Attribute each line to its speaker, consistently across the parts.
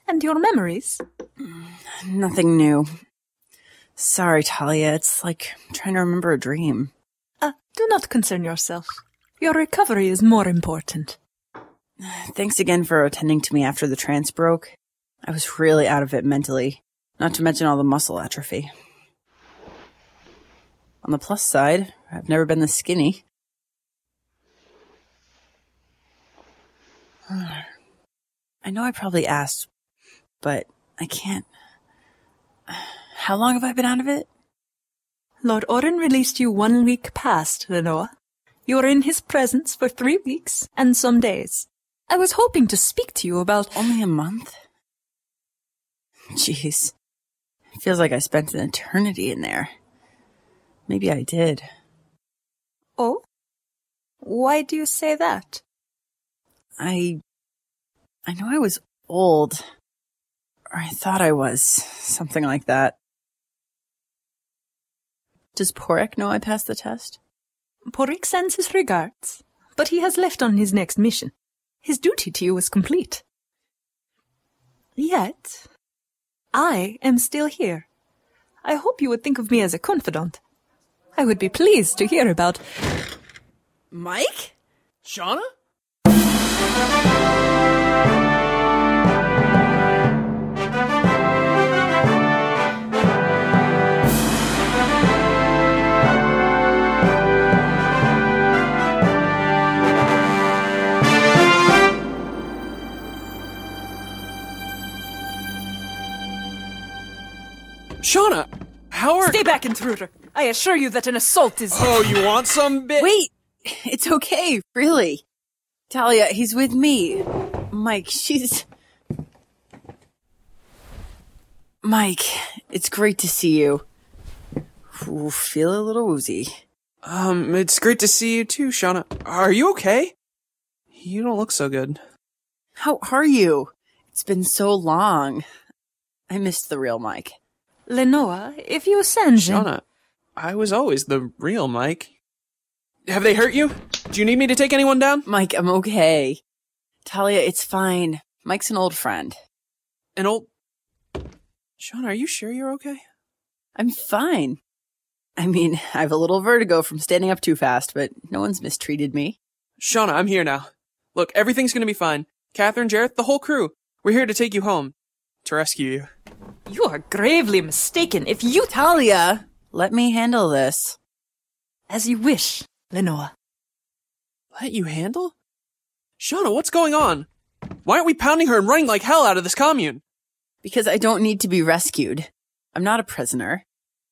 Speaker 1: And your memories?
Speaker 2: Nothing new. Sorry, Talia, it's like trying to remember a dream.
Speaker 1: Do not concern yourself. Your recovery is more important.
Speaker 2: Thanks again for attending to me after the trance broke. I was really out of it mentally, not to mention all the muscle atrophy. On the plus side, I've never been this skinny. I know I probably asked, but I can't. How long have I been out of it?
Speaker 1: Lord Orin released you 1 week past, Lenoa. You were in his presence for 3 weeks and some days. I was hoping to speak to you about...
Speaker 2: Only a month? Jeez. It feels like I spent an eternity in there. Maybe I did.
Speaker 1: Oh? Why do you say that?
Speaker 2: I know I was old. Or I thought I was. Something like that. Does Porek know I passed the test?
Speaker 1: Porek sends his regards, but he has left on his next mission. His duty to you is complete. Yet, I am still here. I hope you would think of me as a confidant. I would be pleased to hear about...
Speaker 2: Mike?
Speaker 3: Shauna? Shauna, how are...
Speaker 1: Stay back, intruder! I assure you that an assault is...
Speaker 3: Oh, you want some
Speaker 2: Wait! It's okay, really. Talia, he's with me. Mike, Mike, it's great to see you. Ooh, feel a little woozy.
Speaker 3: It's great to see you too, Shauna. Are you okay? You don't look so good.
Speaker 2: How are you? It's been so long. I missed the real Mike.
Speaker 1: Lenoa, if you send...
Speaker 3: Shauna, I was always the real Mike. Have they hurt you? Do you need me to take anyone down?
Speaker 2: Mike, I'm okay. Talia, it's fine. Mike's an old friend.
Speaker 3: An old... Shauna, are you sure you're okay?
Speaker 2: I'm fine. I mean, I have a little vertigo from standing up too fast, but no one's mistreated me.
Speaker 3: Shauna, I'm here now. Look, everything's gonna be fine. Catherine, Jareth, the whole crew. We're here to take you home. To rescue you.
Speaker 1: You are gravely mistaken if you...
Speaker 2: Talia, let me handle this.
Speaker 1: As you wish, Lenoa.
Speaker 3: Let you handle? Shauna, what's going on? Why aren't we pounding her and running like hell out of this commune?
Speaker 2: Because I don't need to be rescued. I'm not a prisoner.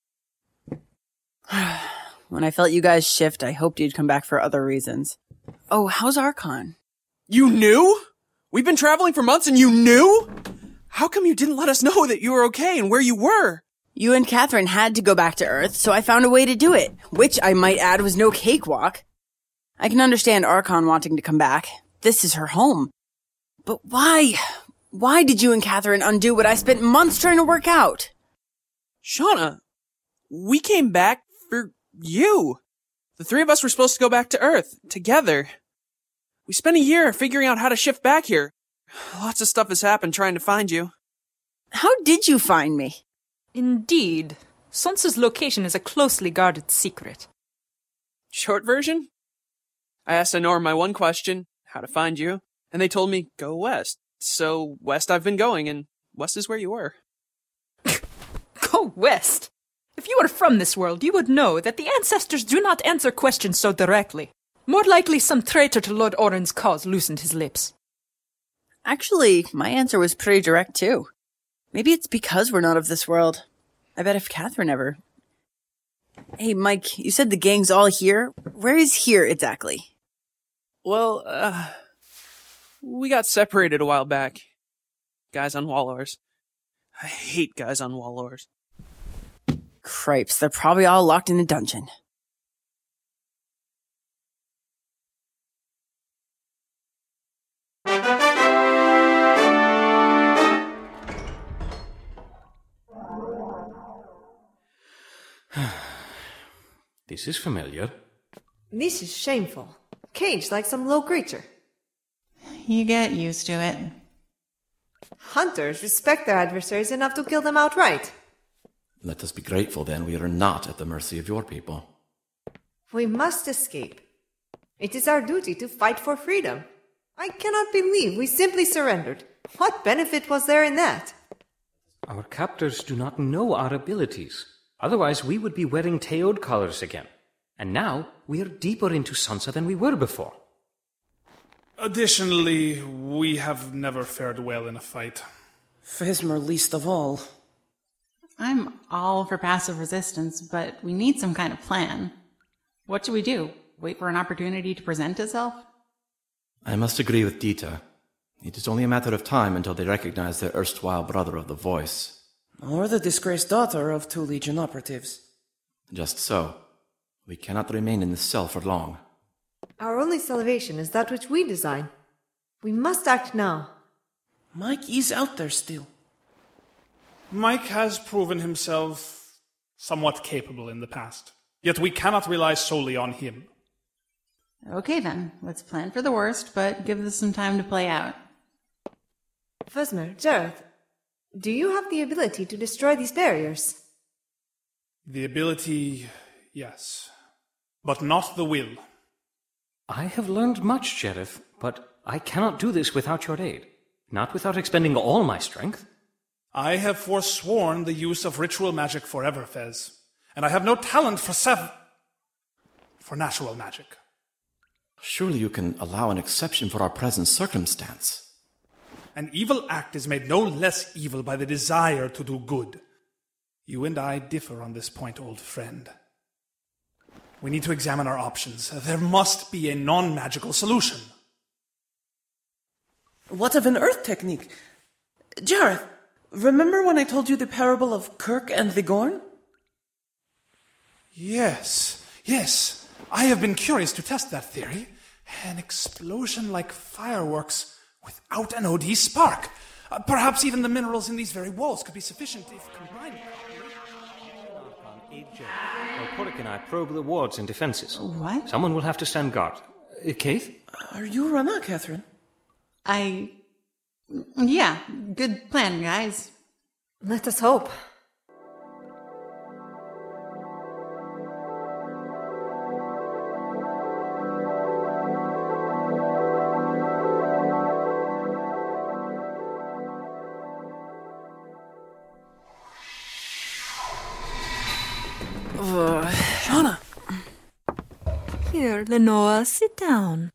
Speaker 2: When I felt you guys shift, I hoped you'd come back for other reasons. Oh, how's Archon?
Speaker 3: You knew? We've been traveling for months and you knew? How come you didn't let us know that you were okay and where you were?
Speaker 2: You and Catherine had to go back to Earth, so I found a way to do it, which I might add was no cakewalk. I can understand Archon wanting to come back. This is her home. But why? Why did you and Catherine undo what I spent months trying to work out?
Speaker 3: Shauna, we came back for you. The three of us were supposed to go back to Earth, together. We spent a year figuring out how to shift back here. Lots of stuff has happened trying to find you.
Speaker 2: How did you find me?
Speaker 1: Indeed. Sonsa's location is a closely guarded secret.
Speaker 3: Short version? I asked Anora my one question, how to find you, and they told me, go west. So, west I've been going, and west is where you were.
Speaker 1: Go west? If you were from this world, you would know that the ancestors do not answer questions so directly. More likely some traitor to Lord Orin's cause loosened his lips.
Speaker 2: Actually, my answer was pretty direct, too. Maybe it's because we're not of this world. I bet if Catherine ever... Hey, Mike, you said the gang's all here? Where is here, exactly?
Speaker 3: Well, we got separated a while back. Guys on Wallowers. I hate guys on Wallowers.
Speaker 2: Cripes, they're probably all locked in a dungeon.
Speaker 4: This is familiar.
Speaker 5: This is shameful. Caged like some low creature.
Speaker 6: You get used to it.
Speaker 5: Hunters respect their adversaries enough to kill them outright.
Speaker 6: Let us be grateful, then, we are not at the mercy of your people.
Speaker 5: We must escape. It is our duty to fight for freedom. I cannot believe we simply surrendered. What benefit was there in that?
Speaker 4: Our captors do not know our abilities. Otherwise, we would be wearing Teod colors again. And now, we are deeper into Sansa than we were before.
Speaker 7: Additionally, we have never fared well in a fight.
Speaker 3: Fesmer least of all.
Speaker 8: I'm all for passive resistance, but we need some kind of plan. What should we do? Wait for an opportunity to present itself?
Speaker 6: I must agree with Dita. It is only a matter of time until they recognize their erstwhile brother of the Voice.
Speaker 3: Or the disgraced daughter of 2 Legion operatives.
Speaker 6: Just so. We cannot remain in this cell for long.
Speaker 5: Our only salvation is that which we design. We must act now.
Speaker 3: Mike is out there still.
Speaker 7: Mike has proven himself somewhat capable in the past. Yet we cannot rely solely on him.
Speaker 8: Okay then, let's plan for the worst, but give this some time to play out.
Speaker 5: Vesmer, Jareth, do you have the ability to destroy these barriers?
Speaker 7: The ability, yes. But not the will.
Speaker 4: I have learned much, Sheriff, but I cannot do this without your aid. Not without expending all my strength.
Speaker 7: I have forsworn the use of ritual magic forever, Fez. And I have no talent for natural magic.
Speaker 6: Surely you can allow an exception for our present circumstance.
Speaker 7: An evil act is made no less evil by the desire to do good. You and I differ on this point, old friend. We need to examine our options. There must be a non-magical solution.
Speaker 3: What of an earth technique? Jareth, remember when I told you the parable of Kirk and the Gorn?
Speaker 7: Yes. I have been curious to test that theory. An explosion like fireworks without an OD spark. Perhaps even the minerals in these very walls could be sufficient if combined.
Speaker 4: While Porik and I probe the wards and defenses.
Speaker 8: What?
Speaker 4: Someone will have to stand guard. Keith?
Speaker 3: Are you Rana, Catherine?
Speaker 8: Yeah, good plan, guys.
Speaker 5: Let us hope.
Speaker 3: Shauna!
Speaker 1: Here, Lenoa, sit down.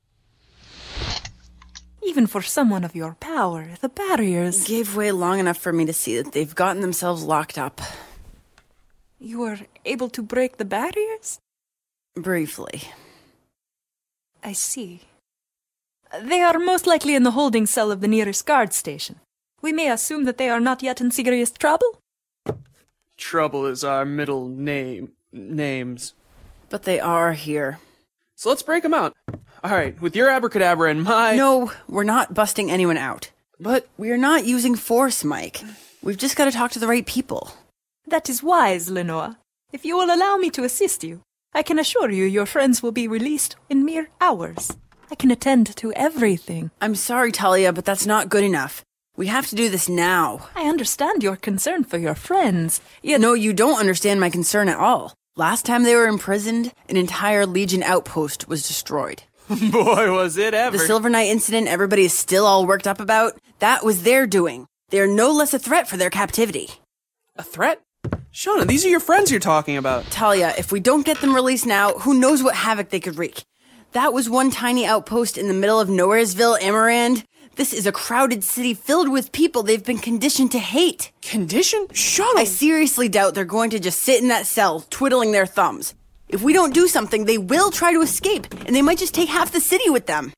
Speaker 1: Even for someone of your power, the barriers...
Speaker 2: Gave way long enough for me to see that they've gotten themselves locked up.
Speaker 1: You were able to break the barriers?
Speaker 2: Briefly.
Speaker 1: I see. They are most likely in the holding cell of the nearest guard station. We may assume that they are not yet in serious trouble?
Speaker 3: Trouble is our middle names.
Speaker 2: But they are here.
Speaker 3: So let's break them out. Alright, with your abracadabra and my...
Speaker 2: No, we're not busting anyone out.
Speaker 3: But
Speaker 2: We're not using force, Mike. We've just got to talk to the right people.
Speaker 1: That is wise, Lenoa. If you will allow me to assist you, I can assure you your friends will be released in mere hours. I can attend to everything.
Speaker 2: I'm sorry, Talia, but that's not good enough. We have to do this now.
Speaker 1: I understand your concern for your friends, yet...
Speaker 2: No, you don't understand my concern at all. Last time they were imprisoned, an entire Legion outpost was destroyed.
Speaker 3: boy, was it ever.
Speaker 2: The Silver Knight incident everybody is still all worked up about, that was their doing. They are no less a threat for their captivity.
Speaker 3: A threat? Shauna, these are your friends you're talking about.
Speaker 2: Talia, if we don't get them released now, who knows what havoc they could wreak. That was one tiny outpost in the middle of Nowheresville, Amarand. This is a crowded city filled with people they've been conditioned to hate.
Speaker 3: Condition? Shauna!
Speaker 2: I seriously doubt they're going to just sit in that cell, twiddling their thumbs. If we don't do something, they will try to escape, and they might just take half the city with them.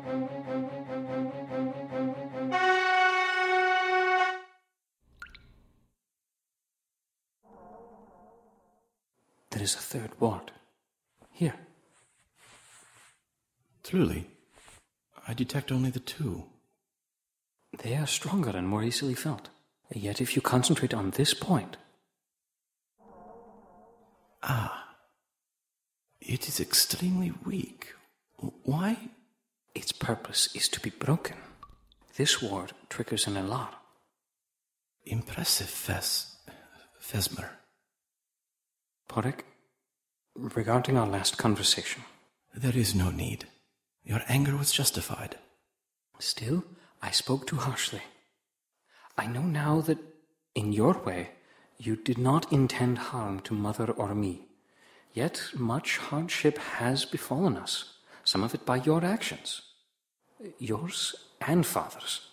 Speaker 4: There is a third ward. Here.
Speaker 6: Truly, I detect only the 2.
Speaker 4: They are stronger and more easily felt. Yet if you concentrate on this point...
Speaker 6: It is extremely weak. Why?
Speaker 4: Its purpose is to be broken. This ward triggers an alarm.
Speaker 6: Impressive, Fesmer.
Speaker 4: Porrick, regarding our last conversation.
Speaker 6: There is no need. Your anger was justified.
Speaker 4: Still, I spoke too harshly. I know now that, in your way, you did not intend harm to Mother or me. Yet much hardship has befallen us, some of it by your actions. Yours and Father's.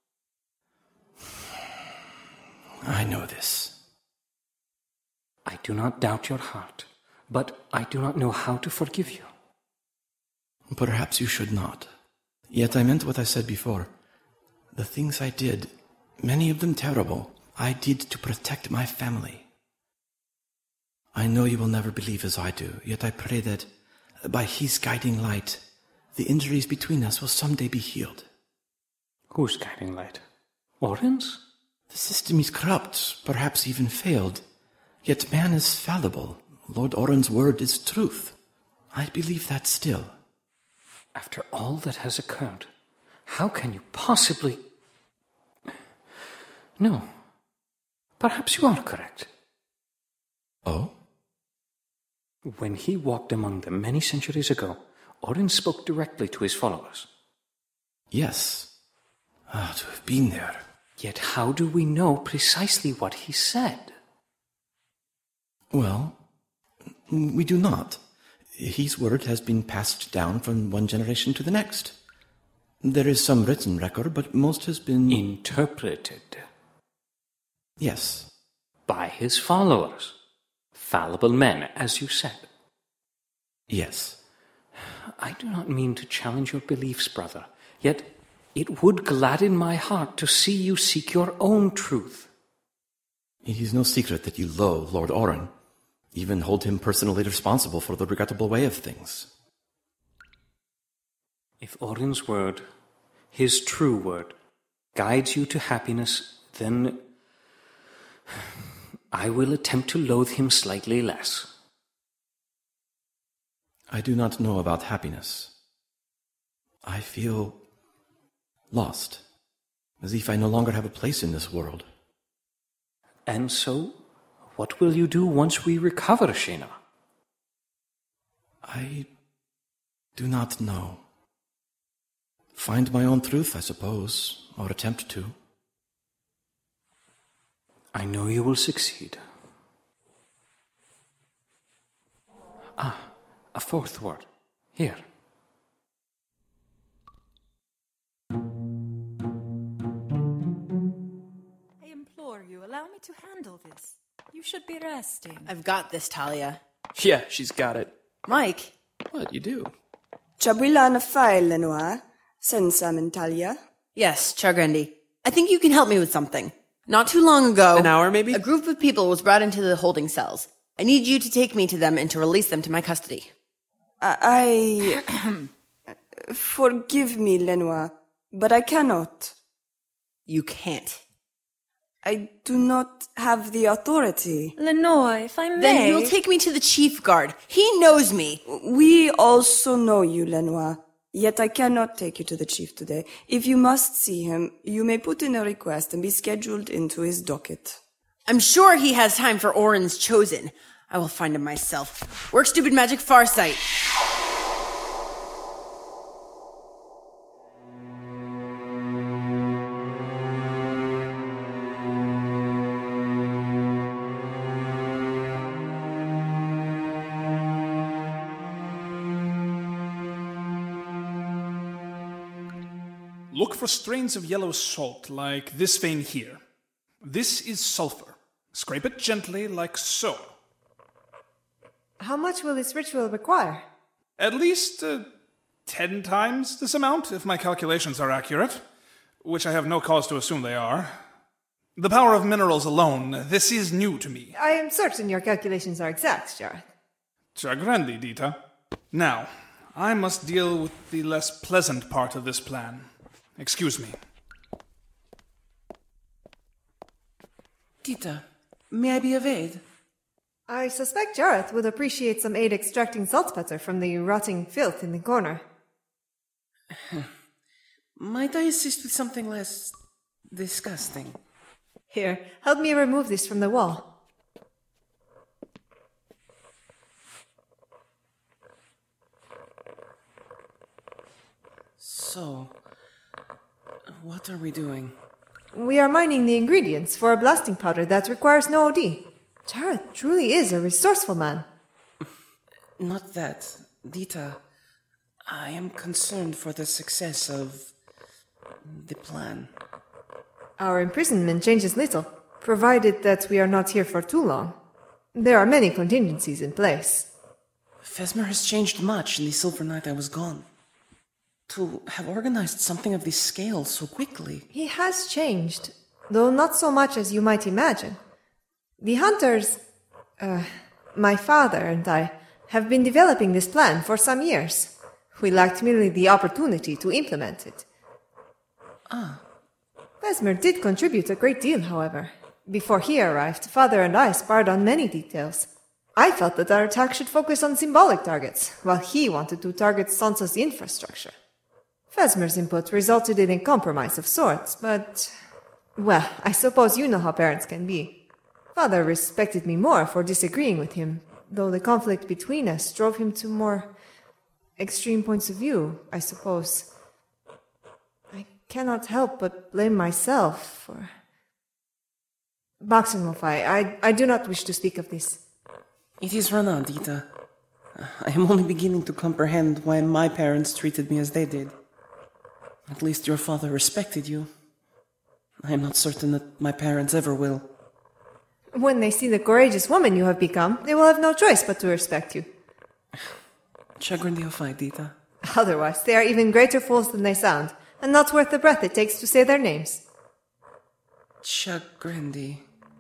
Speaker 6: I know this.
Speaker 4: I do not doubt your heart, but I do not know how to forgive you.
Speaker 6: Perhaps you should not. Yet I meant what I said before. The things I did, many of them terrible, I did to protect my family. I know you will never believe as I do, yet I pray that, by his guiding light, the injuries between us will someday be healed.
Speaker 4: Whose guiding light? Orin's?
Speaker 6: The system is corrupt, perhaps even failed. Yet man is fallible. Lord Orin's word is truth. I believe that still.
Speaker 4: After all that has occurred, how can you possibly... No. Perhaps you are correct.
Speaker 6: Oh?
Speaker 4: When he walked among them many centuries ago, Orin spoke directly to his followers.
Speaker 6: Yes. To have been there.
Speaker 4: Yet how do we know precisely what he said?
Speaker 6: Well, we do not. His word has been passed down from one generation to the next. There is some written record, but most has been...
Speaker 4: Interpreted.
Speaker 6: Yes.
Speaker 4: By his followers. Fallible men, as you said.
Speaker 6: Yes.
Speaker 4: I do not mean to challenge your beliefs, brother, yet it would gladden my heart to see you seek your own truth.
Speaker 6: It is no secret that you loathe Lord Orin, even hold him personally responsible for the regrettable way of things.
Speaker 4: If Orin's word, his true word, guides you to happiness, then I will attempt to loathe him slightly less.
Speaker 6: I do not know about happiness. I feel lost, as if I no longer have a place in this world.
Speaker 4: And so, what will you do once we recover Shayna?
Speaker 6: I do not know. Find my own truth, I suppose, or attempt to.
Speaker 4: I know you will succeed. A fourth word. Here.
Speaker 1: I implore you, allow me to handle this. You should be resting.
Speaker 2: I've got this, Talia.
Speaker 3: Yeah, she's got it.
Speaker 2: Mike.
Speaker 6: What, you do?
Speaker 9: Chabulan file, Lenoir. Senza mentalia.
Speaker 2: Yes, Chargrendi. I think you can help me with something. Not too long ago...
Speaker 3: An hour, maybe?
Speaker 2: A group of people was brought into the holding cells. I need you to take me to them and to release them to my custody.
Speaker 9: Forgive me, Lenoir, but I cannot.
Speaker 2: You can't.
Speaker 9: I do not have the authority.
Speaker 1: Lenore, if I may...
Speaker 2: Then you'll take me to the chief guard. He knows me.
Speaker 9: We also know you, Lenoir. Yet I cannot take you to the chief today. If you must see him, you may put in a request and be scheduled into his docket.
Speaker 2: I'm sure he has time for Orin's chosen. I will find him myself. Work stupid magic farsight.
Speaker 7: Look for strains of yellow salt, like this vein here. This is sulfur. Scrape it gently, like so.
Speaker 5: How much will this ritual require?
Speaker 7: At least 10 times this amount, if my calculations are accurate, which I have no cause to assume they are. The power of minerals alone, this is new to me.
Speaker 5: I am certain your calculations are exact, Jareth.
Speaker 7: Chagrandi, Dita. Now, I must deal with the less pleasant part of this plan. Excuse me.
Speaker 3: Dita, may I be of aid?
Speaker 5: I suspect Jareth would appreciate some aid extracting saltspatter from the rotting filth in the corner.
Speaker 3: Might I assist with something less disgusting?
Speaker 5: Here, help me remove this from the wall.
Speaker 6: So, what are we doing?
Speaker 5: We are mining the ingredients for a blasting powder that requires no OD. Jareth truly is a resourceful man.
Speaker 6: Not that. Dita, I am concerned for the success of the plan.
Speaker 5: Our imprisonment changes little, provided that we are not here for too long. There are many contingencies in place.
Speaker 6: Fesmer has changed much in the silver night I was gone. To have organized something of this scale so quickly.
Speaker 5: He has changed, though not so much as you might imagine. The hunters, my father and I, have been developing this plan for some years. We lacked merely the opportunity to implement it. Fesmer did contribute a great deal, however. Before he arrived, Father and I sparred on many details. I felt that our attack should focus on symbolic targets, while he wanted to target Sansa's infrastructure. Fesmer's input resulted in a compromise of sorts, but... well, I suppose you know how parents can be. Father respected me more for disagreeing with him, though the conflict between us drove him to more extreme points of view, I suppose. I cannot help but blame myself for... Box and Wolfeye, I do not wish to speak of this.
Speaker 6: It is Rana, Dita. I am only beginning to comprehend why my parents treated me as they did. At least your father respected you. I am not certain that my parents ever will.
Speaker 5: When they see the courageous woman you have become, they will have no choice but to respect you.
Speaker 6: Chagrin Diofai, Dita.
Speaker 5: Otherwise, they are even greater fools than they sound, and not worth the breath it takes to say their names.
Speaker 6: Chagrindi.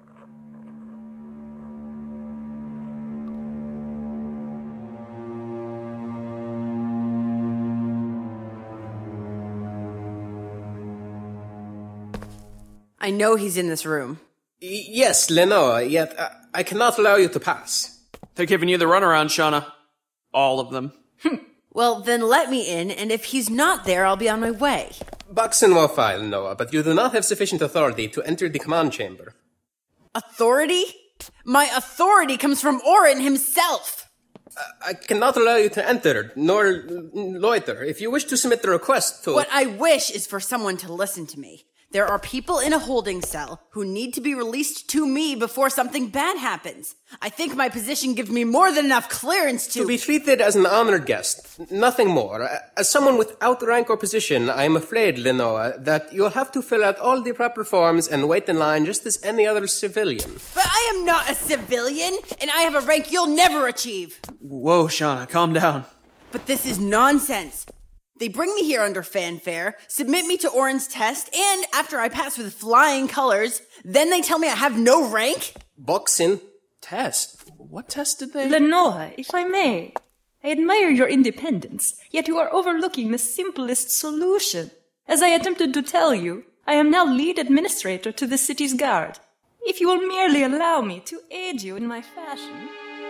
Speaker 2: I know he's in this room.
Speaker 10: Yes, Lenoa, yet I cannot allow you to pass.
Speaker 3: They're giving you the runaround, Shauna. All of them.
Speaker 2: Well, then let me in, and if he's not there, I'll be on my way.
Speaker 10: Buxton will file, Lenoa, but you do not have sufficient authority to enter the command chamber.
Speaker 2: Authority? My authority comes from Orin himself!
Speaker 10: I cannot allow you to enter, nor loiter. If you wish to submit the request to...
Speaker 2: What I wish is for someone to listen to me. There are people in a holding cell who need to be released to me before something bad happens. I think my position gives me more than enough clearance to...
Speaker 10: To be treated as an honored guest, nothing more. As someone without rank or position, I am afraid, Lenoa, that you'll have to fill out all the proper forms and wait in line just as any other civilian.
Speaker 2: But I am not a civilian, and I have a rank you'll never achieve.
Speaker 3: Whoa, Shauna, calm down.
Speaker 2: But this is nonsense. They bring me here under fanfare, submit me to Orin's test, and after I pass with flying colors, then they tell me I have no rank?
Speaker 10: Boxing.
Speaker 3: Test? What test did they...
Speaker 1: Lenoa, if I may. I admire your independence, yet you are overlooking the simplest solution. As I attempted to tell you, I am now lead administrator to the city's guard. If you will merely allow me to aid you in my fashion...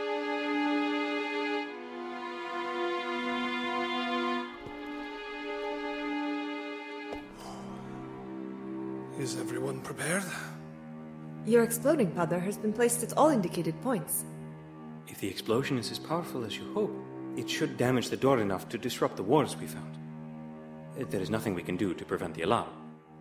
Speaker 7: Is everyone prepared?
Speaker 5: Your exploding powder has been placed at all indicated points.
Speaker 4: If the explosion is as powerful as you hope, it should damage the door enough to disrupt the wars we found. There is nothing we can do to prevent the alarm.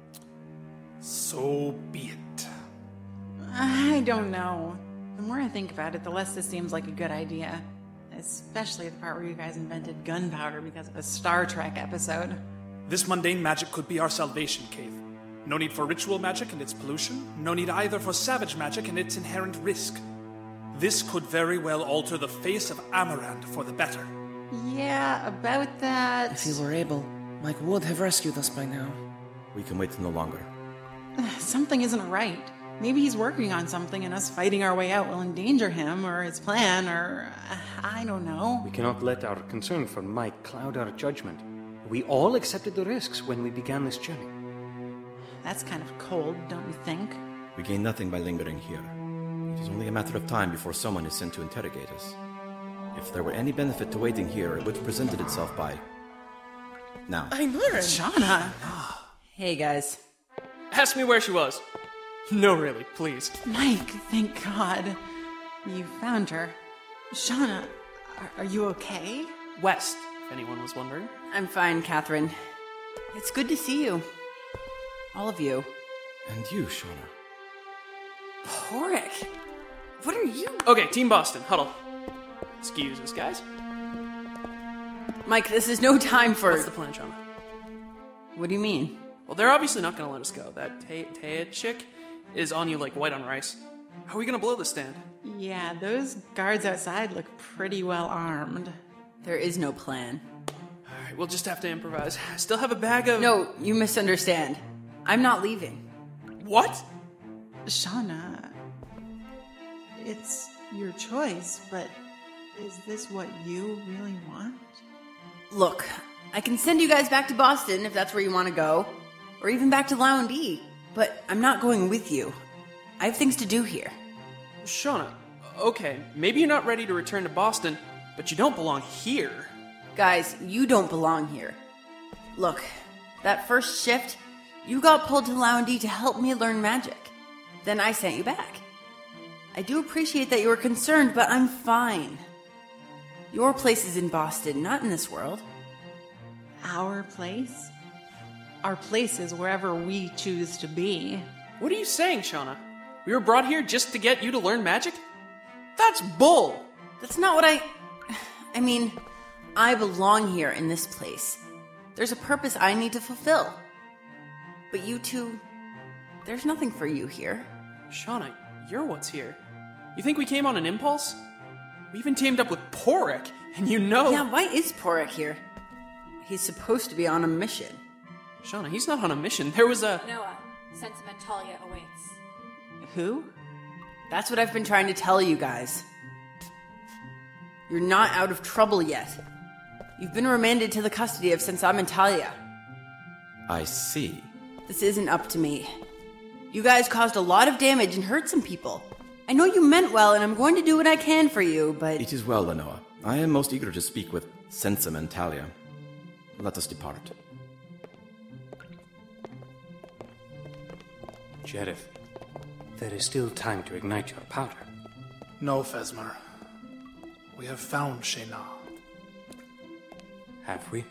Speaker 7: So be it.
Speaker 8: I don't know. The more I think about it, the less this seems like a good idea. Especially the part where you guys invented gunpowder because of a Star Trek episode.
Speaker 7: This mundane magic could be our salvation, Cave. No need for ritual magic and its pollution. No need either for savage magic and its inherent risk. This could very well alter the face of Amarant for the better.
Speaker 8: Yeah, about that...
Speaker 6: If he were able, Mike would have rescued us by now. We can wait no longer.
Speaker 8: Something isn't right. Maybe he's working on something and us fighting our way out will endanger him or his plan or... I don't know.
Speaker 4: We cannot let our concern for Mike cloud our judgment. We all accepted the risks when we began this journey.
Speaker 8: That's kind of cold, don't you think?
Speaker 6: We gain nothing by lingering here. It is only a matter of time before someone is sent to interrogate us. If there were any benefit to waiting here, it would have presented itself by... now.
Speaker 10: I'm Orin.
Speaker 8: Shauna!
Speaker 2: Hey, guys.
Speaker 3: Ask me where she was. No, really, please.
Speaker 8: Mike, thank God. You found her. Shauna, are you okay?
Speaker 3: West, if anyone was wondering.
Speaker 2: I'm fine, Catherine. It's good to see you. All of you.
Speaker 6: And you, Shauna.
Speaker 2: Porik, what are you?
Speaker 3: Okay, Team Boston, huddle. Excuse us, guys.
Speaker 2: Mike, this is no time for...
Speaker 3: What's the plan, Shauna?
Speaker 2: What do you mean?
Speaker 3: Well, they're obviously not going to let us go. That Taya chick is on you like white on rice. How are we going to blow this stand?
Speaker 8: Yeah, those guards outside look pretty well armed.
Speaker 2: There is no plan.
Speaker 3: All right, we'll just have to improvise. I still have a bag of...
Speaker 2: No, you misunderstand. I'm not leaving.
Speaker 3: What?
Speaker 8: Shauna, it's your choice, but is this what you really want?
Speaker 2: Look, I can send you guys back to Boston if that's where you want to go, or even back to Loundy, but I'm not going with you. I have things to do here.
Speaker 3: Shauna, okay, maybe you're not ready to return to Boston, but you don't belong here.
Speaker 2: Guys, you don't belong here. Look, that first shift, you got pulled to Loundy to help me learn magic. Then I sent you back. I do appreciate that you were concerned, but I'm fine. Your place is in Boston, not in this world.
Speaker 8: Our place? Our place is wherever we choose to be.
Speaker 3: What are you saying, Shauna? We were brought here just to get you to learn magic? That's bull!
Speaker 2: That's not what I mean, I belong here in this place. There's a purpose I need to fulfill. But you two, there's nothing for you here.
Speaker 3: Shauna, you're what's here. You think we came on an impulse? We even teamed up with Porik, and you know...
Speaker 2: Yeah, why is Porik here? He's supposed to be on a mission.
Speaker 3: Shauna, he's not on a mission. There was a...
Speaker 11: Noah, Sentimentalia awaits.
Speaker 8: Who?
Speaker 2: That's what I've been trying to tell you guys. You're not out of trouble yet. You've been remanded to the custody of Sentimentalia.
Speaker 6: I see.
Speaker 2: This isn't up to me. You guys caused a lot of damage and hurt some people. I know you meant well, and I'm going to do what I can for you, but...
Speaker 6: It is well, Lenoa. I am most eager to speak with Sentimentalia. Let us depart.
Speaker 4: Sheriff, there is still time to ignite your powder.
Speaker 7: No, Fesmer. We have found Shayna.
Speaker 4: Have we?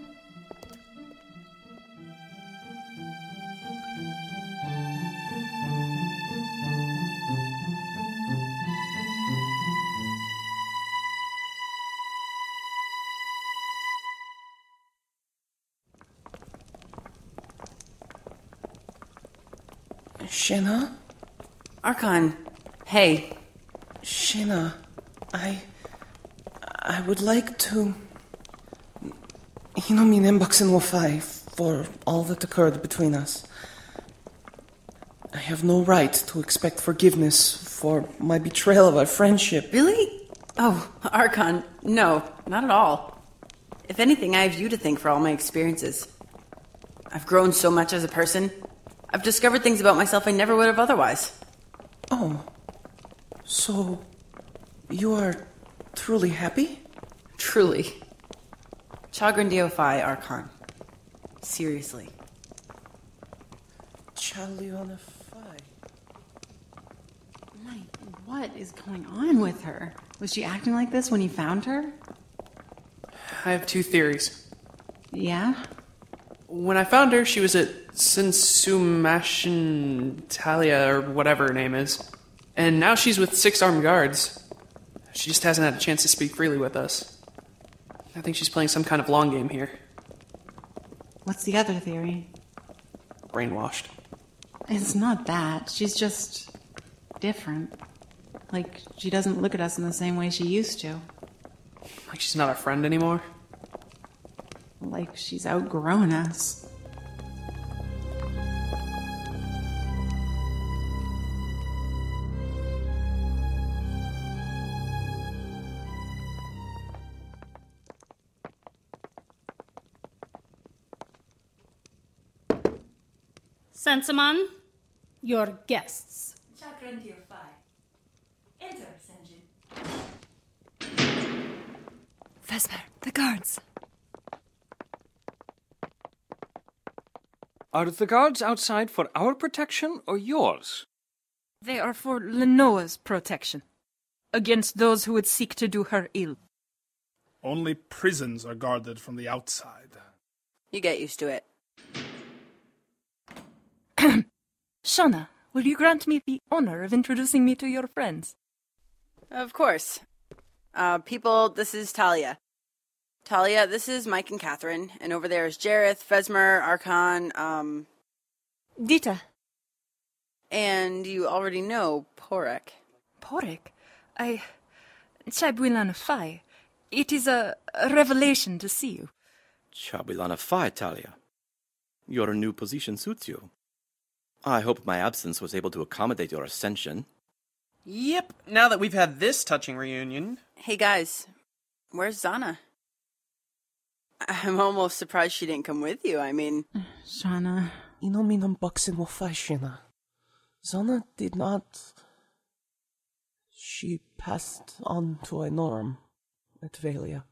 Speaker 6: Shayna?
Speaker 2: Archon, hey.
Speaker 6: Shayna, I would like to... Hinomi Nembaksen Wafai for all that occurred between us. I have no right to expect forgiveness for my betrayal of our friendship.
Speaker 2: Really? Oh, Archon, no, not at all. If anything, I have you to thank for all my experiences. I've grown so much as a person. I've discovered things about myself I never would have otherwise.
Speaker 6: Oh, so you are truly happy?
Speaker 2: Truly. Chagrin Diofai, Archon. Seriously.
Speaker 6: Chalionify.
Speaker 8: Mike, what is going on with her? Was she acting like this when you found her?
Speaker 3: I have two theories.
Speaker 8: Yeah?
Speaker 3: When I found her, she was at Sensumashintalia, or whatever her name is. And now she's with 6 armed guards. She just hasn't had a chance to speak freely with us. I think she's playing some kind of long game here.
Speaker 8: What's the other theory?
Speaker 3: Brainwashed.
Speaker 8: It's not that. She's just different. Like, she doesn't look at us in the same way she used to.
Speaker 3: Like she's not our friend anymore?
Speaker 8: Like she's outgrown us.
Speaker 11: Sensaman, your guests.
Speaker 1: Enter, Senjin.
Speaker 5: Vesper, the guards.
Speaker 4: Are the guards outside for our protection or yours?
Speaker 1: They are for Lenoa's protection, against those who would seek to do her ill.
Speaker 7: Only prisons are guarded from the outside.
Speaker 2: You get used to it.
Speaker 1: Shauna, will you grant me the honor of introducing me to your friends?
Speaker 2: Of course. People, this is Talia. Talia, this is Mike and Catherine, and over there is Jareth, Fesmer, Archon,
Speaker 5: Dita.
Speaker 2: And you already know Porek.
Speaker 1: Porek? Chabuilana Fai. It is a revelation to see you.
Speaker 6: Chabilana Phi, Talia. Your new position suits you. I hope my absence was able to accommodate your ascension.
Speaker 3: Yep, now that we've had this touching reunion.
Speaker 2: Hey guys, where's Zana? I'm almost surprised she didn't come with you. I mean...
Speaker 8: Shauna.
Speaker 12: Inominom baksin mo fashina. Zana did not... She passed on to a norm at Valia.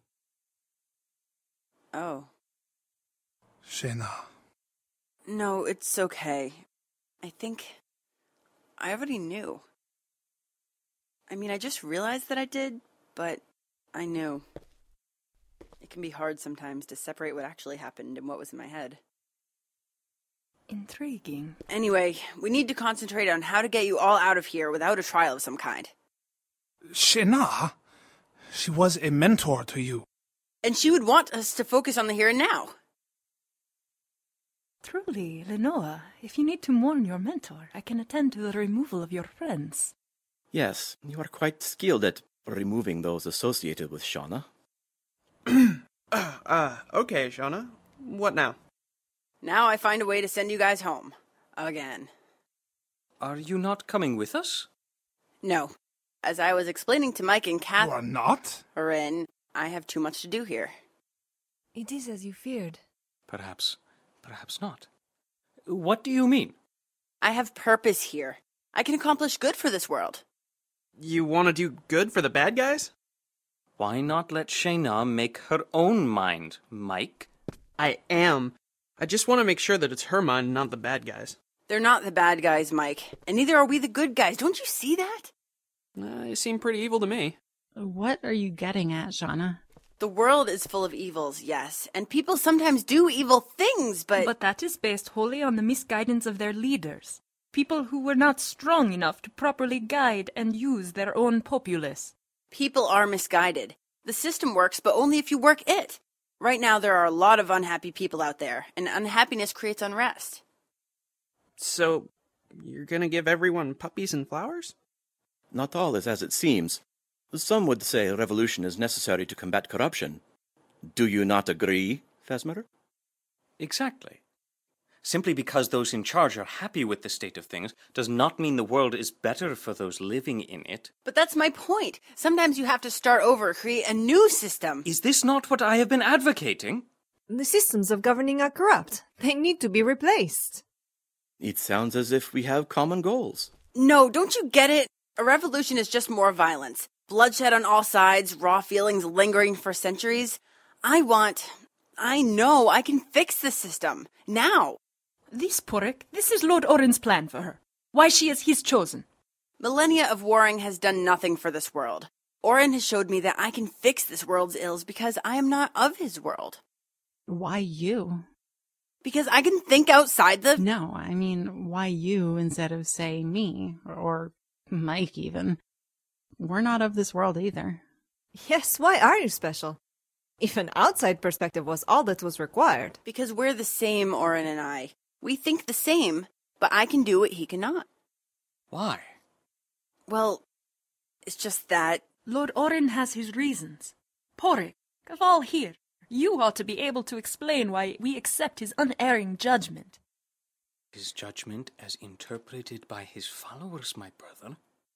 Speaker 2: Oh.
Speaker 7: Shena.
Speaker 2: No, it's okay. I think... I already knew. I mean, I just realized that I did, but I knew. It can be hard sometimes to separate what actually happened and what was in my head.
Speaker 1: Intriguing.
Speaker 2: Anyway, we need to concentrate on how to get you all out of here without a trial of some kind.
Speaker 7: Shena? She was a mentor to you.
Speaker 2: And she would want us to focus on the here and now.
Speaker 1: Truly, Lenoa, if you need to mourn your mentor, I can attend to the removal of your friends.
Speaker 6: Yes, you are quite skilled at removing those associated with Shauna.
Speaker 3: Okay, Shauna. What now?
Speaker 2: Now I find a way to send you guys home. Again.
Speaker 4: Are you not coming with us?
Speaker 2: No. As I was explaining to Mike and Kath...
Speaker 7: You are not?
Speaker 2: Orin, I have too much to do here.
Speaker 5: It is as you feared.
Speaker 4: Perhaps not. What do you mean?
Speaker 2: I have purpose here. I can accomplish good for this world.
Speaker 3: You want to do good for the bad guys?
Speaker 4: Why not let Shayna make her own mind, Mike?
Speaker 3: I am. I just want to make sure that it's her mind, not the bad guys.
Speaker 2: They're not the bad guys, Mike. And neither are we the good guys. Don't you see that?
Speaker 3: You seem pretty evil to me.
Speaker 8: What are you getting at, Shauna?
Speaker 2: The world is full of evils, yes. And people sometimes do evil things, but...
Speaker 1: But that is based wholly on the misguidance of their leaders. People who were not strong enough to properly guide and use their own populace.
Speaker 2: People are misguided. The system works, but only if you work it. Right now, there are a lot of unhappy people out there, and unhappiness creates unrest.
Speaker 3: So, you're gonna give everyone puppies and flowers?
Speaker 6: Not all is as it seems. Some would say revolution is necessary to combat corruption. Do you not agree, Fesmer?
Speaker 4: Exactly. Simply because those in charge are happy with the state of things does not mean the world is better for those living in it.
Speaker 2: But that's my point. Sometimes you have to start over, create a new system.
Speaker 4: Is this not what I have been advocating?
Speaker 5: The systems of governing are corrupt. They need to be replaced.
Speaker 6: It sounds as if we have common goals.
Speaker 2: No, don't you get it? A revolution is just more violence. Bloodshed on all sides, raw feelings lingering for centuries. I know I can fix the system. Now.
Speaker 1: This is Lord Orin's plan for her. Why she is his chosen.
Speaker 2: Millennia of warring has done nothing for this world. Orin has showed me that I can fix this world's ills because I am not of his world.
Speaker 8: Why you?
Speaker 2: Because I can think outside the...
Speaker 8: No, I mean, why you instead of, say, me? Or Mike, even. We're not of this world either.
Speaker 5: Yes, why are you special? If an outside perspective was all that was required.
Speaker 2: Because we're the same, Orin and I. We think the same, but I can do what he cannot.
Speaker 4: Why?
Speaker 2: Well, it's just that...
Speaker 1: Lord Orin has his reasons. Porek, of all here, you ought to be able to explain why we accept his unerring judgment.
Speaker 4: His judgment as interpreted by his followers, my brother.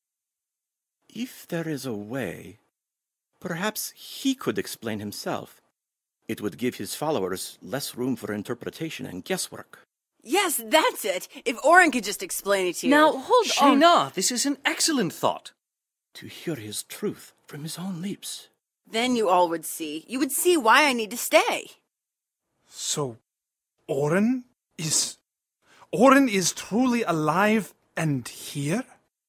Speaker 6: If there is a way, perhaps he could explain himself. It would give his followers less room for interpretation and guesswork.
Speaker 2: Yes, that's it! If Orin could just explain it to you.
Speaker 1: Now, hold on.
Speaker 4: Shayna, this is an excellent thought.
Speaker 6: To hear his truth from his own lips.
Speaker 2: Then you all would see. You would see why I need to stay.
Speaker 7: So, Orin is Orin is truly alive and here?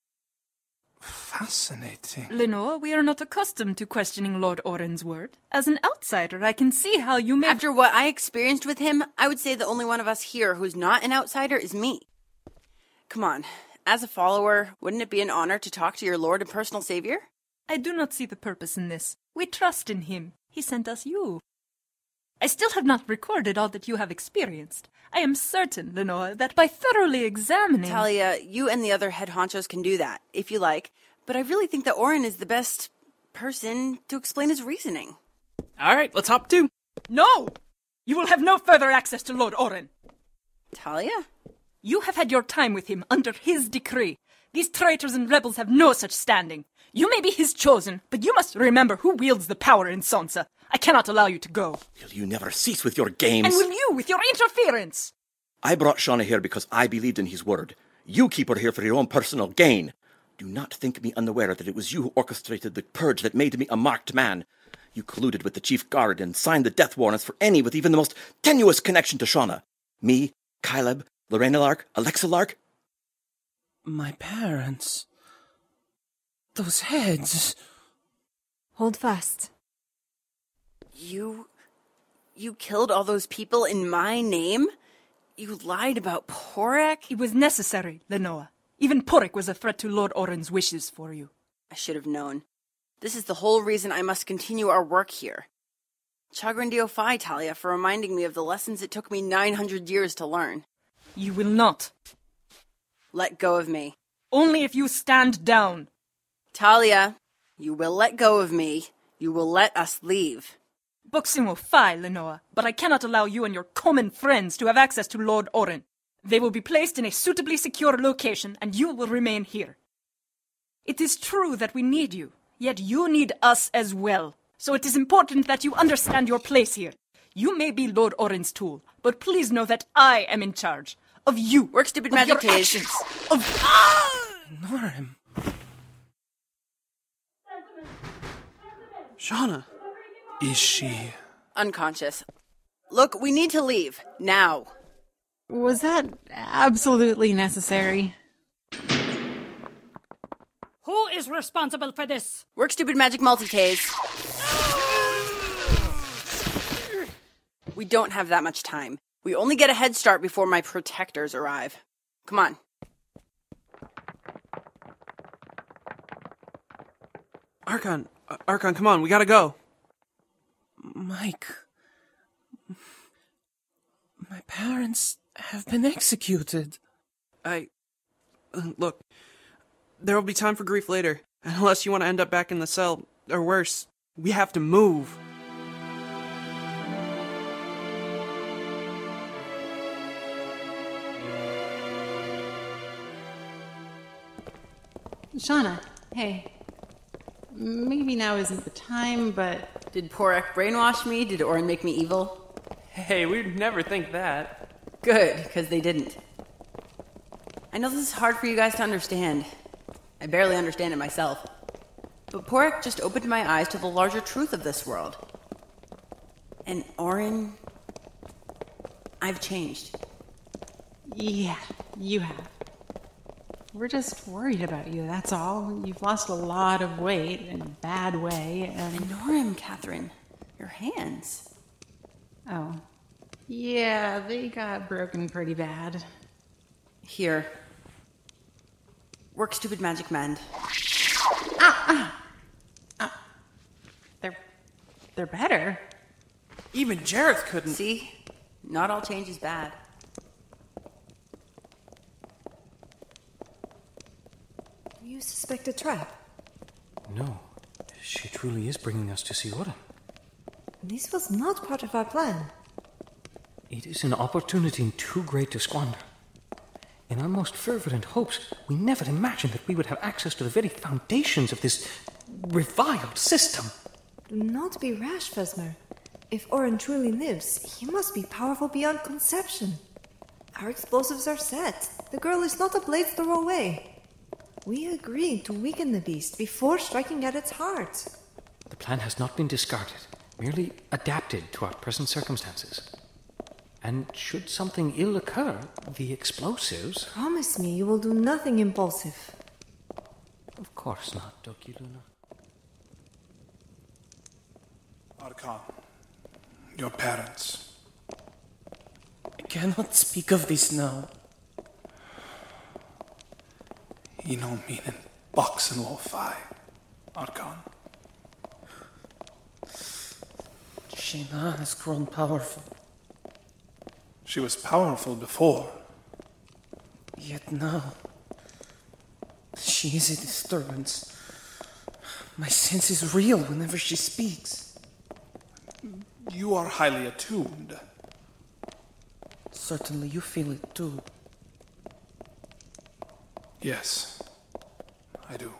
Speaker 7: Fascinating.
Speaker 1: Lenore, we are not accustomed to questioning Lord Orin's word. As an outsider, I can see how you may...
Speaker 2: After what I experienced with him, I would say the only one of us here who's not an outsider is me. Come on. As a follower, wouldn't it be an honor to talk to your Lord and personal savior?
Speaker 1: I do not see the purpose in this. We trust in him. He sent us you. I still have not recorded all that you have experienced. I am certain, Lenore, that by thoroughly examining...
Speaker 2: Talia, you and the other head honchos can do that, if you like. But I really think that Orin is the best person to explain his reasoning.
Speaker 3: All right, let's hop to.
Speaker 1: No! You will have no further access to Lord Orin.
Speaker 2: Talia?
Speaker 1: You have had your time with him under his decree. These traitors and rebels have no such standing. You may be his chosen, but you must remember who wields the power in Sansa. I cannot allow you to go.
Speaker 13: Will you never cease with your games?
Speaker 1: And will you with your interference?
Speaker 13: I brought Shauna here because I believed in his word. You keep her here for your own personal gain. Do not think me unaware that it was you who orchestrated the purge that made me a marked man. You colluded with the chief guard and signed the death warrants for any with even the most tenuous connection to Shauna. Me, Caleb, Lorena Lark, Alexa Lark.
Speaker 12: My parents. Those heads.
Speaker 5: Hold fast.
Speaker 2: You killed all those people in my name? You lied about Porek?
Speaker 1: It was necessary, Lenore. Even Porek was a threat to Lord Orin's wishes for you.
Speaker 2: I should have known. This is the whole reason I must continue our work here. Chagrin Dio Phi, Talia, for reminding me of the lessons it took me 900 years to learn.
Speaker 1: You will not.
Speaker 2: Let go of me.
Speaker 1: Only if you stand down.
Speaker 2: Talia, you will let go of me. You will let us leave.
Speaker 1: Boxing will fie, Lenore, but I cannot allow you and your common friends to have access to Lord Orin. They will be placed in a suitably secure location, and you will remain here. It is true that we need you, yet you need us as well. So it is important that you understand your place here. You may be Lord Orin's tool, but please know that I am in charge. Of you.
Speaker 2: Work stupid magic
Speaker 1: taste.
Speaker 3: Ignore him. Shauna.
Speaker 7: Is she...
Speaker 2: Unconscious. Look, we need to leave. Now.
Speaker 8: Was that absolutely necessary?
Speaker 11: Who is responsible for this?
Speaker 2: Work stupid magic multi-tase. We don't have that much time. We only get a head start before my protectors arrive. Come on.
Speaker 3: Archon, come on, we gotta go.
Speaker 12: Mike. My parents have been executed.
Speaker 3: Look, there will be time for grief later. Unless you want to end up back in the cell, or worse, we have to move.
Speaker 8: Shauna, hey. Maybe now isn't the time, but...
Speaker 2: Did Porek brainwash me? Did Orin make me evil?
Speaker 3: Hey, we'd never think that.
Speaker 2: Good, because they didn't. I know this is hard for you guys to understand. I barely understand it myself. But Porek just opened my eyes to the larger truth of this world. And Orin... I've changed.
Speaker 8: Yeah, you have. We're just worried about you, that's all. You've lost a lot of weight in a bad way, and...
Speaker 2: Ignore him, Catherine. Your hands.
Speaker 8: Oh. Yeah, they got broken pretty bad.
Speaker 2: Here. Work stupid magic mend.
Speaker 8: They're better.
Speaker 3: Even Jareth couldn't...
Speaker 2: See? Not all change is bad.
Speaker 5: You suspect a trap?
Speaker 4: No. She truly is bringing us to see Orin.
Speaker 5: This was not part of our plan.
Speaker 4: It is an opportunity too great to squander. In our most fervent hopes, we never imagined that we would have access to the very foundations of this reviled system.
Speaker 5: Do not be rash, Vesmer. If Orin truly lives, he must be powerful beyond conception. Our explosives are set. The girl is not a blade's throw away. We agreed to weaken the beast before striking at its heart.
Speaker 4: The plan has not been discarded, merely adapted to our present circumstances. And should something ill occur, the explosives...
Speaker 5: Promise me you will do nothing impulsive.
Speaker 4: Of course not, Dokiluna.
Speaker 7: Arkan, your parents.
Speaker 12: I cannot speak of this now.
Speaker 7: Ino minen boxen wolfai, Arkan.
Speaker 12: Shayna has grown powerful.
Speaker 7: She was powerful before.
Speaker 12: Yet now, she is a disturbance. My sense is real whenever she speaks.
Speaker 7: You are highly attuned.
Speaker 12: Certainly you feel it too.
Speaker 7: Yes, I do.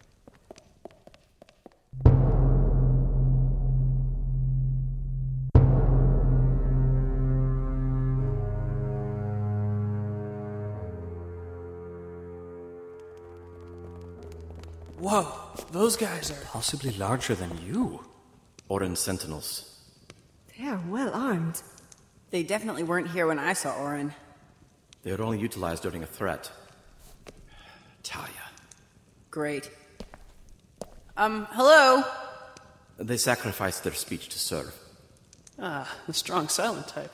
Speaker 3: Whoa, those guys are...
Speaker 4: Possibly larger than you.
Speaker 6: Orin sentinels.
Speaker 5: They are well armed.
Speaker 2: They definitely weren't here when I saw Orin.
Speaker 6: They are only utilized during a threat. Talia.
Speaker 2: Great. Hello?
Speaker 6: They sacrificed their speech to serve.
Speaker 3: Ah, the strong silent type.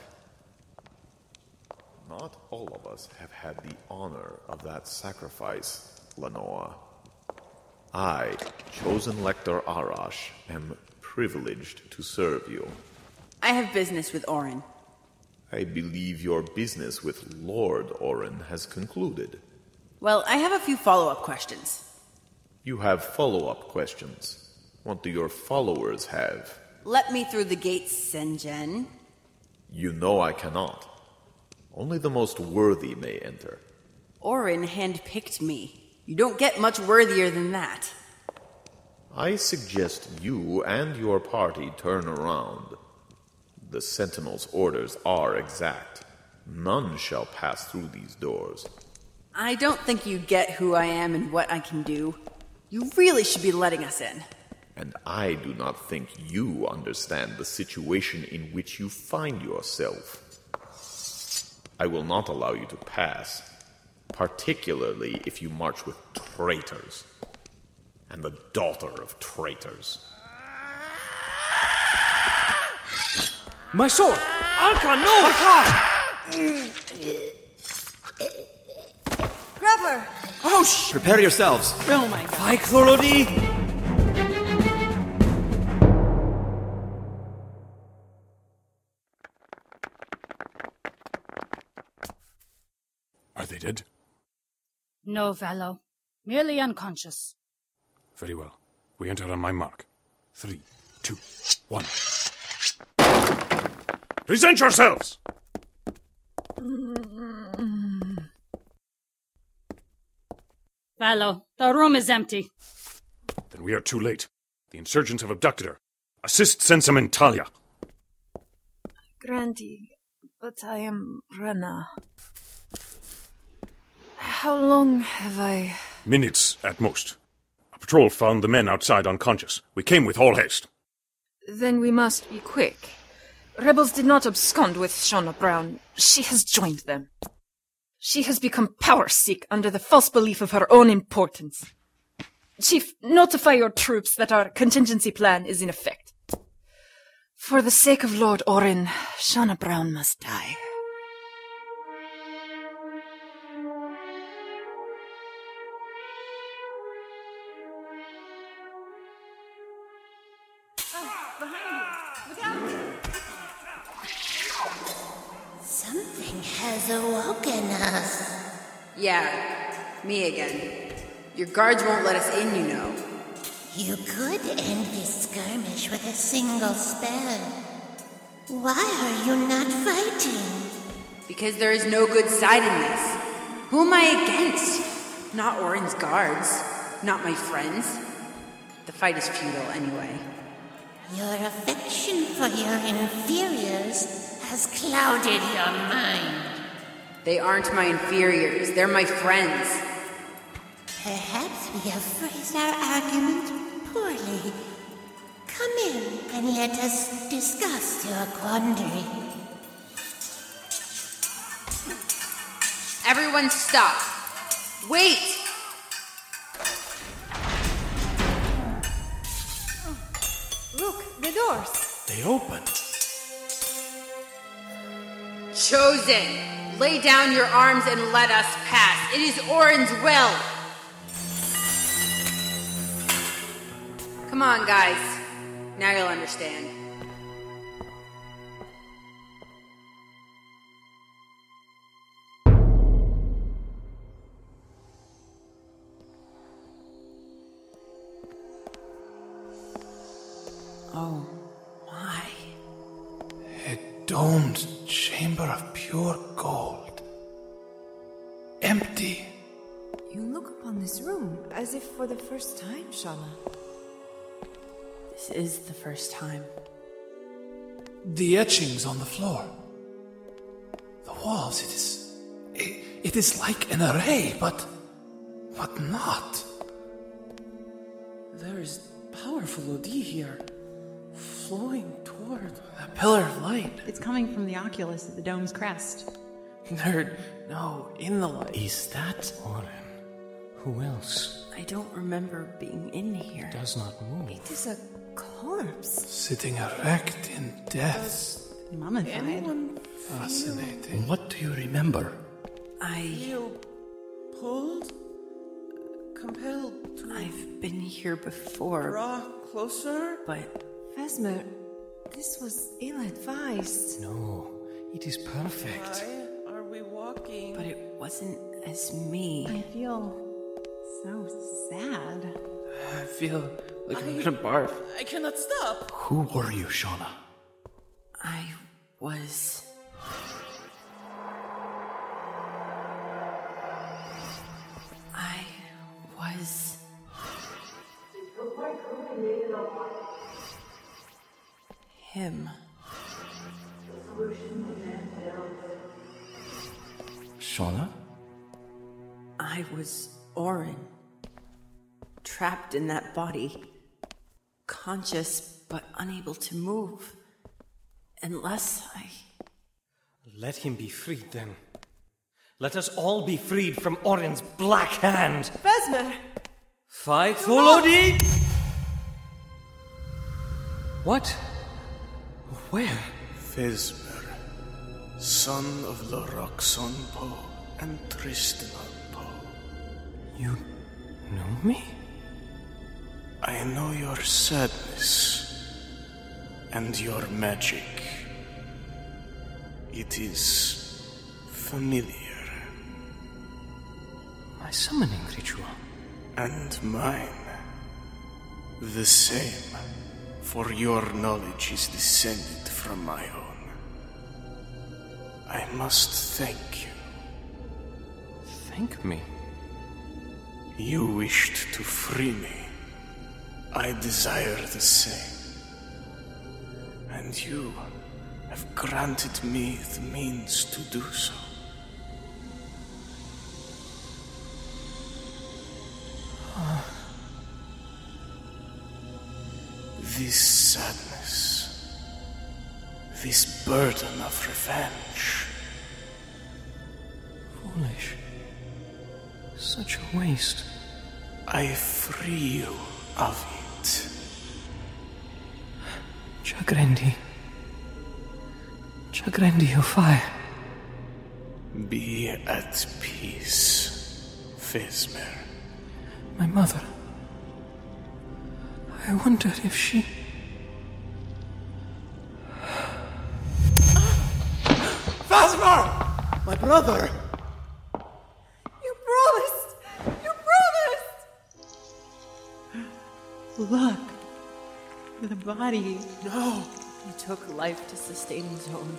Speaker 14: Not all of us have had the honor of that sacrifice, Lenoa. I, chosen Lector Arash, am privileged to serve you.
Speaker 2: I have business with Orin.
Speaker 14: I believe your business with Lord Orin has concluded.
Speaker 2: Well, I have a few follow-up questions.
Speaker 14: You have follow-up questions. What do your followers have?
Speaker 2: Let me through the gates, Sen'jin.
Speaker 14: You know I cannot. Only the most worthy may enter.
Speaker 2: Orin handpicked me. You don't get much worthier than that.
Speaker 14: I suggest you and your party turn around. The Sentinel's orders are exact. None shall pass through these doors.
Speaker 2: I don't think you get who I am and what I can do. You really should be letting us in.
Speaker 14: And I do not think you understand the situation in which you find yourself. I will not allow you to pass, particularly if you march with traitors, and the daughter of traitors.
Speaker 3: My sword! Arkan, no! Arkan!
Speaker 5: Grappler!
Speaker 3: Oh, shit!
Speaker 6: Prepare yourselves!
Speaker 3: Oh my god. Like Thorodi!
Speaker 15: Are they dead?
Speaker 11: No, fellow. Merely unconscious.
Speaker 15: Very well. We enter on my mark. 3, 2, 1. Present yourselves!
Speaker 11: Fellow, the room is empty.
Speaker 15: Then we are too late. The insurgents have abducted her. Assist Sensum and Talia.
Speaker 5: Grandy, but I am Rana. How long have I...
Speaker 15: Minutes at most. A patrol found the men outside unconscious. We came with all haste.
Speaker 5: Then we must be quick. Rebels did not abscond with Shauna Brown. She has joined them. She has become power-seek under the false belief of her own importance. Chief, notify your troops that our contingency plan is in effect. For the sake of Lord Orin, Shauna Brown must die.
Speaker 16: Something has awoken us.
Speaker 2: Yeah, me again. Your guards won't let us in, you know.
Speaker 16: You could end this skirmish with a single spell. Why are you not fighting?
Speaker 2: Because there is no good side in this. Who am I against? Not Orin's guards. Not my friends. The fight is futile anyway.
Speaker 16: Your affection for your inferiors has clouded your mind.
Speaker 2: They aren't my inferiors. They're my friends.
Speaker 16: Perhaps we have phrased our argument poorly. Come in and let us discuss your quandary.
Speaker 17: Everyone stop. Wait!
Speaker 5: Look, the doors.
Speaker 6: They open.
Speaker 17: Chosen, lay down your arms and let us pass. It is Orin's will. Come on, guys. Now you'll understand.
Speaker 2: Oh, my.
Speaker 7: A domed chamber of pure gold. Empty.
Speaker 5: You look upon this room as if for the first time, Shauna.
Speaker 2: This is the first time.
Speaker 7: The etchings on the floor. The walls, it is like an array, but not.
Speaker 12: There is powerful Odi here, flowing toward
Speaker 6: A pillar of light.
Speaker 8: It's coming from the oculus at the dome's crest.
Speaker 12: Nerd. No, in the light.
Speaker 6: Is that
Speaker 4: Orin, who else?
Speaker 2: I don't remember being in here.
Speaker 4: Does not move.
Speaker 5: It is a corpse.
Speaker 7: Sitting erect in death.
Speaker 8: Mummified.
Speaker 7: Fascinating.
Speaker 6: What do you remember?
Speaker 2: I
Speaker 12: feel pulled, compelled to
Speaker 2: I've been here before,
Speaker 12: draw closer?
Speaker 2: but
Speaker 5: Vesmer, this was ill-advised.
Speaker 4: No, it is perfect.
Speaker 12: Why are we walking?
Speaker 2: but it wasn't as me.
Speaker 8: I feel so sad.
Speaker 12: I feel like I'm gonna barf. I cannot stop.
Speaker 6: Who were you, Shauna?
Speaker 2: I was... him.
Speaker 6: Shauna?
Speaker 2: I was Orin. Trapped in that body. Conscious, but unable to move. Unless I...
Speaker 4: Let him be freed then. Let us all be freed from Orin's black hand.
Speaker 5: Vesmer!
Speaker 4: Fight Tholodi! What? Where?
Speaker 18: Vesmer, son of Loroxon Po and Tristanon Po.
Speaker 4: You know me?
Speaker 18: I know your sadness and your magic. It is familiar.
Speaker 4: My summoning ritual.
Speaker 18: And mine. The same, for your knowledge is descended from my own. I must thank you.
Speaker 4: Thank me?
Speaker 18: You wished to free me. I desire the same. And you have granted me the means to do so. This sadness, this burden of revenge.
Speaker 4: Foolish. Such a waste.
Speaker 18: I free you of it.
Speaker 4: Chagrendi. Chagrendi of fire.
Speaker 18: Be at peace, Vesmer.
Speaker 4: My mother. I wonder if she...
Speaker 18: Vesmer! My brother!
Speaker 5: You promised! You promised!
Speaker 8: Look. The body.
Speaker 18: No!
Speaker 2: He took life to sustain his own.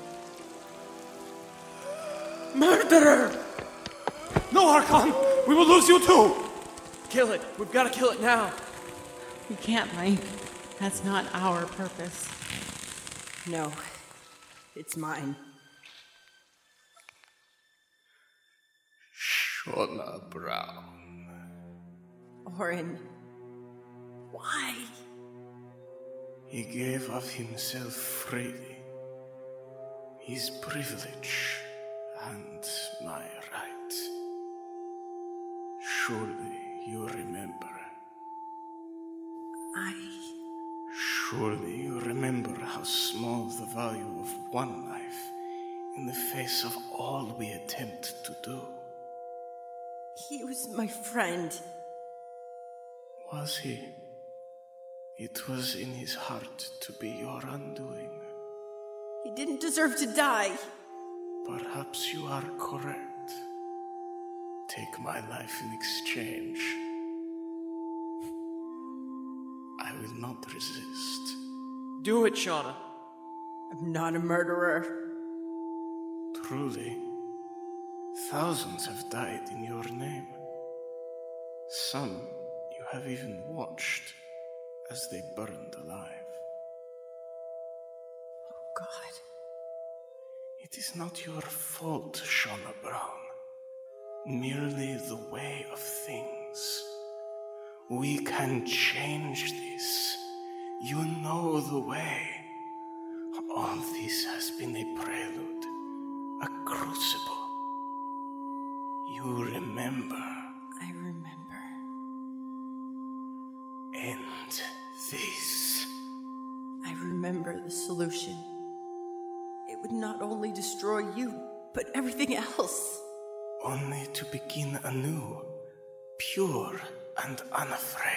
Speaker 12: Murderer!
Speaker 7: No, Archon! We will lose you too!
Speaker 12: Kill it. We've got to kill it now.
Speaker 8: We can't, Mike. That's not our purpose.
Speaker 2: No. It's mine.
Speaker 18: Shauna Brown.
Speaker 2: Orin. Why?
Speaker 18: He gave of himself freely. His privilege and my right. Surely you remember. Surely you remember how small the value of one life in the face of all we attempt to do.
Speaker 2: He was my friend.
Speaker 18: Was he? It was in his heart to be your undoing.
Speaker 2: He didn't deserve to die.
Speaker 18: Perhaps you are correct. Take my life in exchange. I will not resist.
Speaker 3: Do it, Shauna.
Speaker 2: I'm not a murderer.
Speaker 18: Truly, thousands have died in your name. Some you have even watched as they burned alive.
Speaker 2: Oh, God.
Speaker 18: It is not your fault, Shauna Brown. Merely the way of things. We can change this. You know the way. All this has been a prelude, a crucible. You remember.
Speaker 2: I remember.
Speaker 18: End this.
Speaker 2: I remember the solution. It would not only destroy you, but everything else.
Speaker 18: Only to begin anew, pure and unafraid.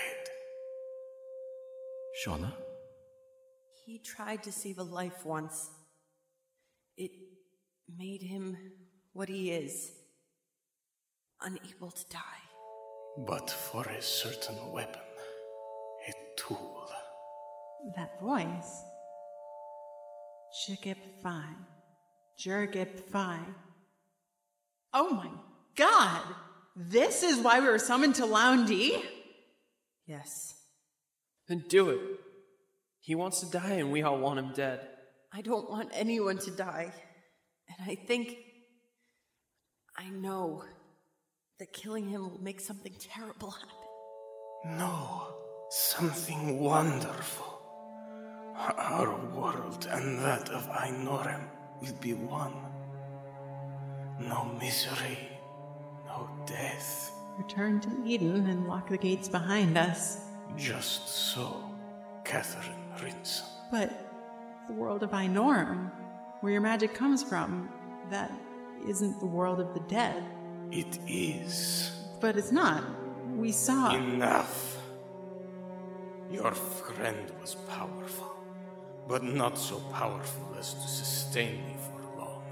Speaker 6: Shauna?
Speaker 2: He tried to save a life once. It made him what he is. Unable to die.
Speaker 18: But for a certain weapon, a tool.
Speaker 8: That voice. Chigip Phi. Jurgip Phi. Oh my god! This is why we were summoned to Laundi?
Speaker 2: Yes.
Speaker 3: Then do it. He wants to die and we all want him dead.
Speaker 2: I don't want anyone to die. And I know that killing him will make something terrible happen.
Speaker 18: No, something wonderful. Our world and that of Ainorim will be one. No misery, no death.
Speaker 8: Return to Eden and lock the gates behind us.
Speaker 18: Just so, Catherine Rinson.
Speaker 8: But the world of Ainorim, where your magic comes from, that isn't the world of the dead.
Speaker 18: It is.
Speaker 8: But it's not. We saw...
Speaker 18: Enough. Your friend was powerful, but not so powerful as to sustain me for long.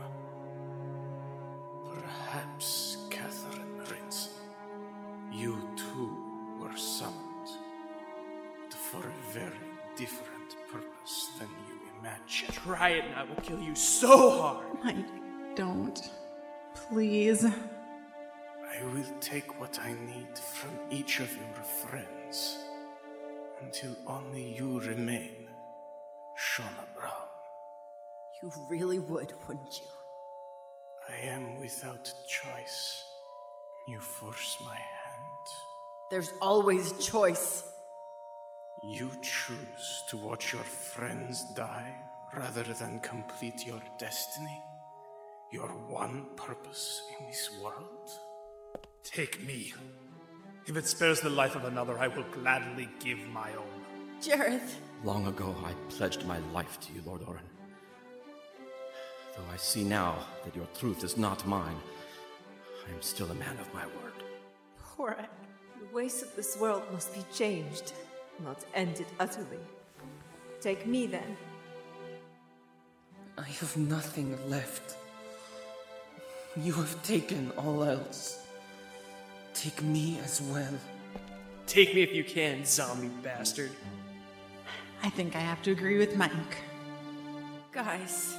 Speaker 18: Perhaps, Catherine Rinson, you too were summoned, but for a very different purpose than you imagine.
Speaker 3: Try it and I will kill you so hard.
Speaker 8: Mike, don't. Please.
Speaker 18: I will take what I need from each of your friends until only you remain, Shauna Brown.
Speaker 2: You really would, wouldn't you?
Speaker 18: I am without choice. You force my hand.
Speaker 2: There's always choice.
Speaker 18: You choose to watch your friends die rather than complete your destiny, your one purpose in this world.
Speaker 7: Take me. If it spares the life of another, I will gladly give my own.
Speaker 2: Jareth.
Speaker 6: Long ago, I pledged my life to you, Lord Orin. Though I see now that your truth is not mine, I am still a man of my word.
Speaker 5: Horak, the ways of this world must be changed, not ended utterly. Take me, then.
Speaker 12: I have nothing left. You have taken all else. Take me as well.
Speaker 3: Take me if you can, zombie bastard.
Speaker 8: I think I have to agree with Mike.
Speaker 2: Guys.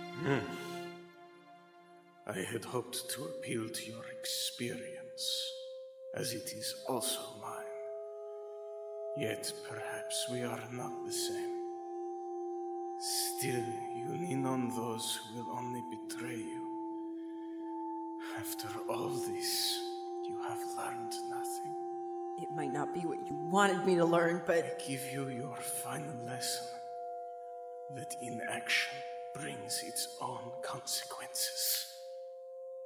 Speaker 18: I had hoped to appeal to your experience, as it is also mine. Yet perhaps we are not the same. Still, you lean on those who will only betray you. After all this, you have learned nothing.
Speaker 2: It might not be what you wanted me to learn, but...
Speaker 18: I give you your final lesson. That inaction brings its own consequences.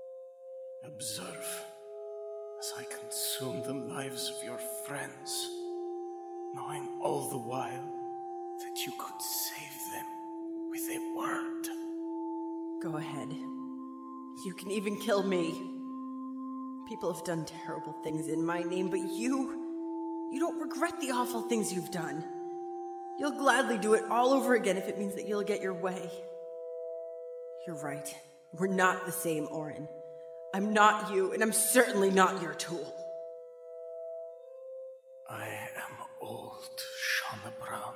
Speaker 18: Observe as I consume the lives of your friends, knowing all the while that you could save them with a word.
Speaker 2: Go ahead. You can even kill me. People have done terrible things in my name, but you don't regret the awful things you've done. You'll gladly do it all over again if it means that you'll get your way. You're right. We're not the same, Orin. I'm not you, and I'm certainly not your tool.
Speaker 18: I am old, Shauna Brown.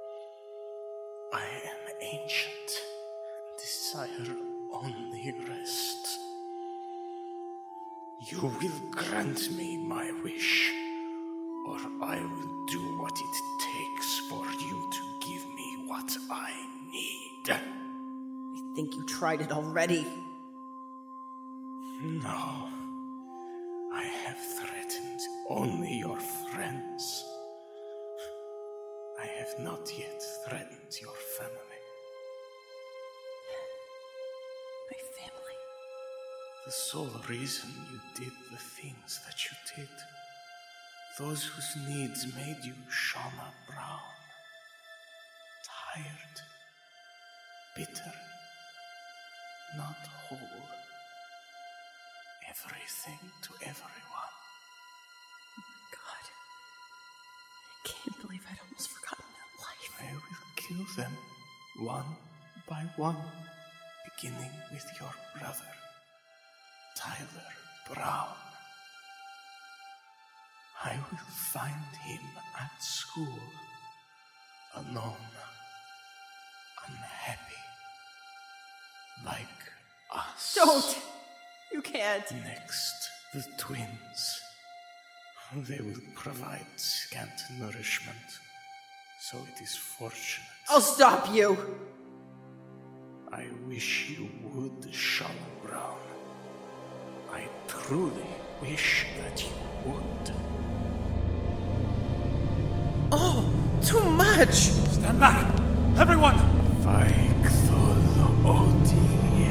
Speaker 18: I am ancient, desire only rest. You will grant me my wish, or I will do what it takes for you to give me what I need.
Speaker 2: I think you tried it already.
Speaker 18: No. I have threatened only your friends. I have not yet threatened your family.
Speaker 2: My family?
Speaker 18: The sole reason you did the things that you did. Those whose needs made you Shauna Brown. Tired. Bitter. Not whole. Everything to everyone.
Speaker 2: Oh my God. I can't believe I'd almost forgotten that life.
Speaker 18: I will kill them one by one, beginning with your brother, Tyler Brown. I will find him at school, alone, unhappy, like us.
Speaker 2: Don't! You can't.
Speaker 18: Next, the twins. They will provide scant nourishment, so it is fortunate.
Speaker 2: I'll stop you!
Speaker 18: I wish you would, Shauna Brown. I truly wish that you would.
Speaker 12: Oh, too much!
Speaker 7: Stand back! Everyone!
Speaker 18: Vaigthul Odi.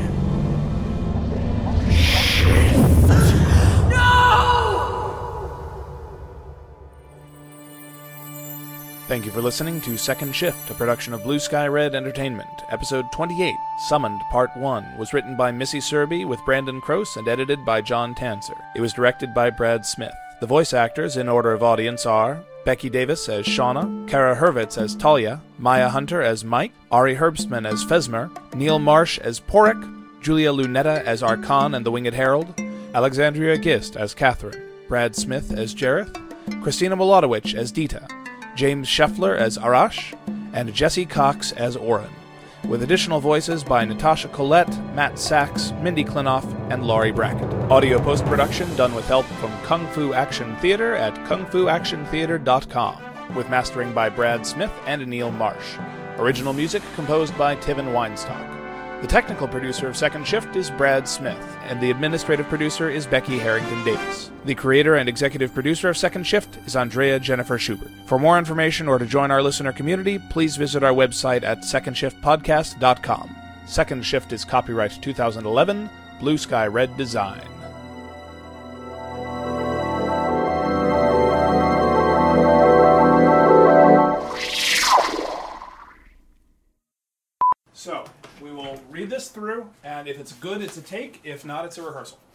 Speaker 19: Thank you for listening to Second Shift, a production of Blue Sky Red Entertainment. Episode 28, Summoned, Part 1, was written by Missy Serby with Brandon Crouse and edited by John Tanser. It was directed by Brad Smith. The voice actors in order of audience are Becky Davis as Shauna, Kara Hurwitz as Talia, Maya Hunter as Mike, Ari Herbstman as Fesmer, Neil Marsh as Porrick, Julia Lunetta as Arkan and the Winged Herald, Alexandria Gist as Catherine, Brad Smith as Jareth, Christina Milotowicz as Dita, James Scheffler as Arash, and Jesse Cox as Orin, with additional voices by Natasha Collette, Matt Sachs, Mindy Klinoff, and Laurie Brackett. Audio post-production done with help from Kung Fu Action Theater at kungfuactiontheater.com, with mastering by Brad Smith and Neil Marsh. Original music composed by Tivin Weinstock. The technical producer of Second Shift is Brad Smith, and the administrative producer is Becky Harrington Davis. The creator and executive producer of Second Shift is Andrea Jennifer Schubert. For more information or to join our listener community, please visit our website at secondshiftpodcast.com. Second Shift is copyright 2011, Blue Sky Red Design.
Speaker 7: So, we will read this through, and if it's good, it's a take. If not, it's a rehearsal.